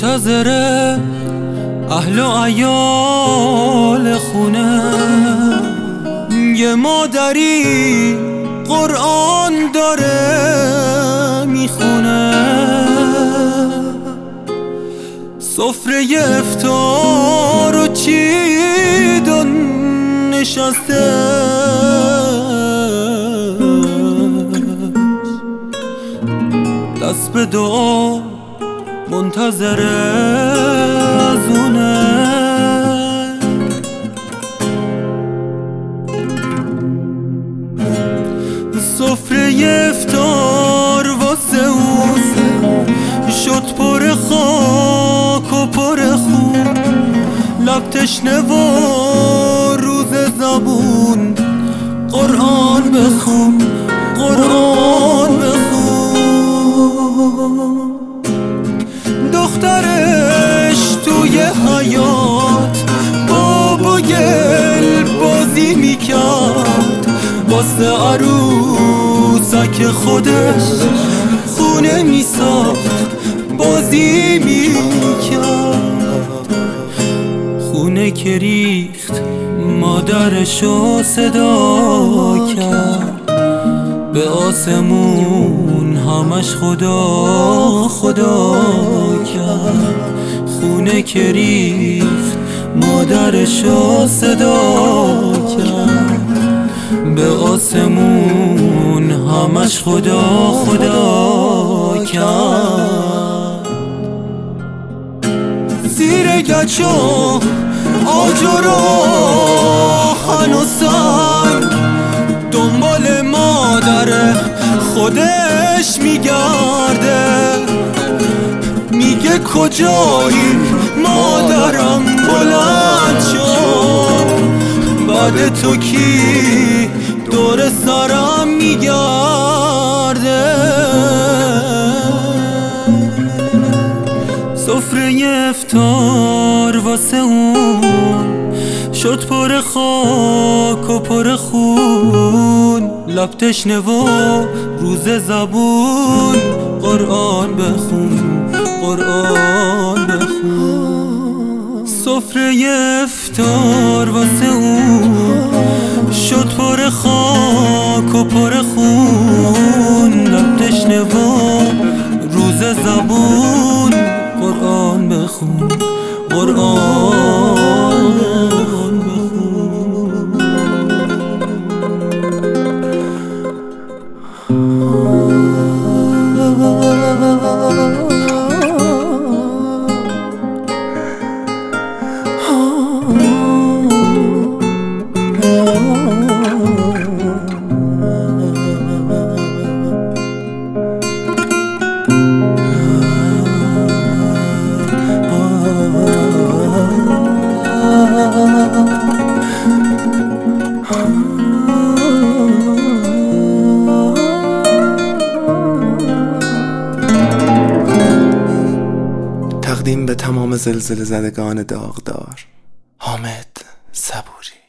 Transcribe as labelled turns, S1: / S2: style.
S1: منتظر اهل و عیال خونه، یه مادری قرآن داره میخونه، سفره افطار و چیدن نشسته، دست به دعا منتظر از اونه. سفره افطار واسه اون شد پر خاک و پر خون، لب تشنه و روز زبون قرآن بخون، قرآن بخون. دخترش توی حیاط با گل بازی میکرد، واسه عروسک خودش خونه میساخت بازی میکرد. خونه که ریخت مادرشو صدا کرد، به آسمون همش خدا خدا کرد. خونه که ریخت مادرشو صدا کرد، به آسمون همش خدا خدا کرد. زیر گچ و آجر و هنوز سنگ دنبال مادر خودش میگرده، میگه کجایی مادرم بلند شد، بعد تو کی دور سرم میگرده. سفره افطار واسه اون شد پر خاک و پر خون، لب تشنه و روز زبون قرآن بخون، قرآن بخون. سفره افطار واسه اون شد پر خاک و پر خون، لب تشنه و روز زبون قرآن بخون، قرآن بخون.
S2: تقدیم به تمام زلزله زدگان داغدار. حامد صبوری.